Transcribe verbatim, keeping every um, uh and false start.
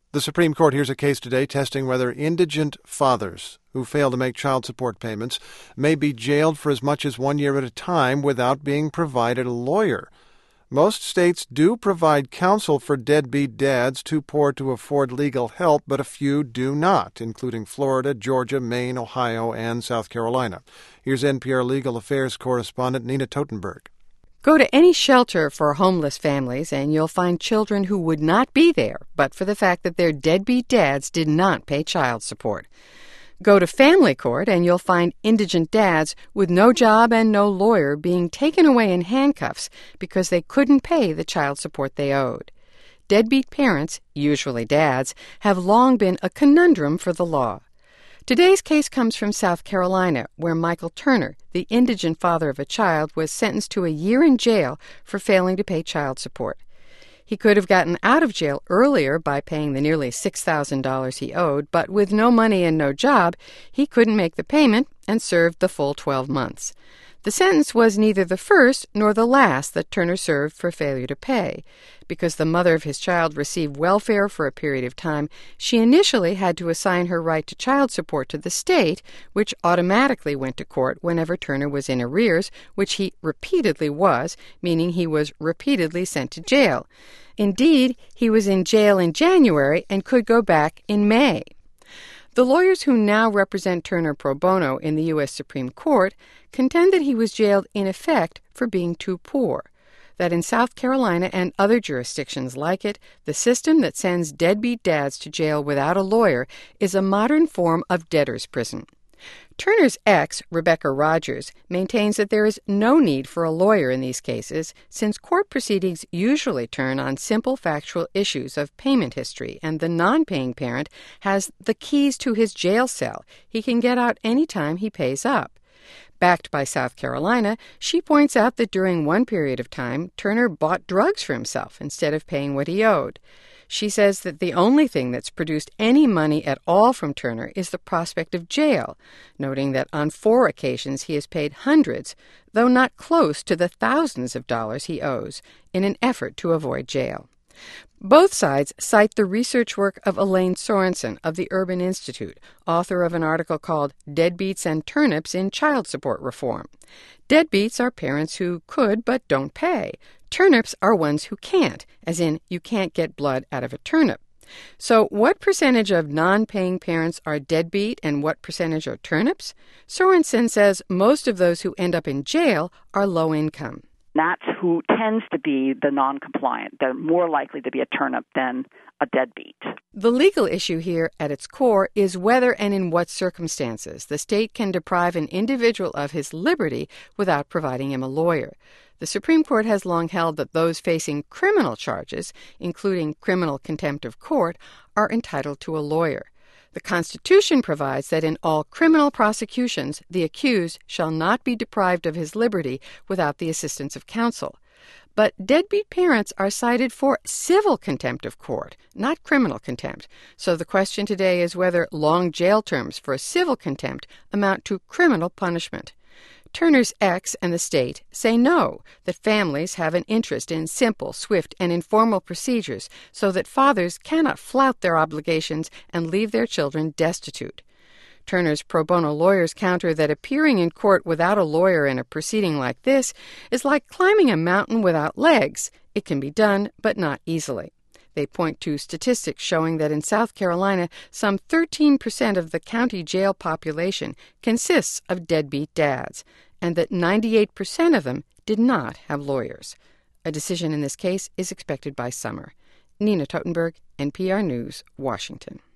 The Supreme Court hears a case today testing whether indigent fathers who fail to make child support payments may be jailed for as much as one year at a time without being provided a lawyer. Most states do provide counsel for deadbeat dads too poor to afford legal help, but a few do not, including Florida, Georgia, Maine, Ohio, and South Carolina. Here's N P R Legal Affairs correspondent Nina Totenberg. Go to any shelter for homeless families and you'll find children who would not be there but for the fact that their deadbeat dads did not pay child support. Go to family court and you'll find indigent dads with no job and no lawyer being taken away in handcuffs because they couldn't pay the child support they owed. Deadbeat parents, usually dads, have long been a conundrum for the law. Today's case comes from South Carolina, where Michael Turner, the indigent father of a child, was sentenced to a year in jail for failing to pay child support. He could have gotten out of jail earlier by paying the nearly six thousand dollars he owed, but with no money and no job, he couldn't make the payment and served the full twelve months. The sentence was neither the first nor the last that Turner served for failure to pay. Because the mother of his child received welfare for a period of time, she initially had to assign her right to child support to the state, which automatically went to court whenever Turner was in arrears, which he repeatedly was, meaning he was repeatedly sent to jail. Indeed, he was in jail in January and could go back in May. The lawyers who now represent Turner pro bono in the U S Supreme Court contend that he was jailed in effect for being too poor, that in South Carolina and other jurisdictions like it, the system that sends deadbeat dads to jail without a lawyer is a modern form of debtor's prison. Turner's ex, Rebecca Rogers, maintains that there is no need for a lawyer in these cases since court proceedings usually turn on simple factual issues of payment history and the non-paying parent has the keys to his jail cell. He can get out any time he pays up. Backed by South Carolina, she points out that during one period of time, Turner bought drugs for himself instead of paying what he owed. She says that the only thing that's produced any money at all from Turner is the prospect of jail, noting that on four occasions he has paid hundreds, though not close to the thousands of dollars he owes, in an effort to avoid jail. Both sides cite the research work of Elaine Sorensen of the Urban Institute, author of an article called Deadbeats and Turnips in Child Support Reform. Deadbeats are parents who could but don't pay. Turnips are ones who can't, as in you can't get blood out of a turnip. So what percentage of non-paying parents are deadbeat and what percentage are turnips? Sorensen says most of those who end up in jail are low income. That's who tends to be the non-compliant. They're more likely to be a turnip than a deadbeat. The legal issue here at its core is whether and in what circumstances the state can deprive an individual of his liberty without providing him a lawyer. The Supreme Court has long held that those facing criminal charges, including criminal contempt of court, are entitled to a lawyer. The Constitution provides that in all criminal prosecutions, the accused shall not be deprived of his liberty without the assistance of counsel. But deadbeat parents are cited for civil contempt of court, not criminal contempt. So the question today is whether long jail terms for civil contempt amount to criminal punishment. Turner's ex and the state say no, that families have an interest in simple, swift, and informal procedures so that fathers cannot flout their obligations and leave their children destitute. Turner's pro bono lawyers counter that appearing in court without a lawyer in a proceeding like this is like climbing a mountain without legs. It can be done, but not easily. They point to statistics showing that in South Carolina, some thirteen percent of the county jail population consists of deadbeat dads, and that ninety-eight percent of them did not have lawyers. A decision in this case is expected by summer. Nina Totenberg, N P R News, Washington.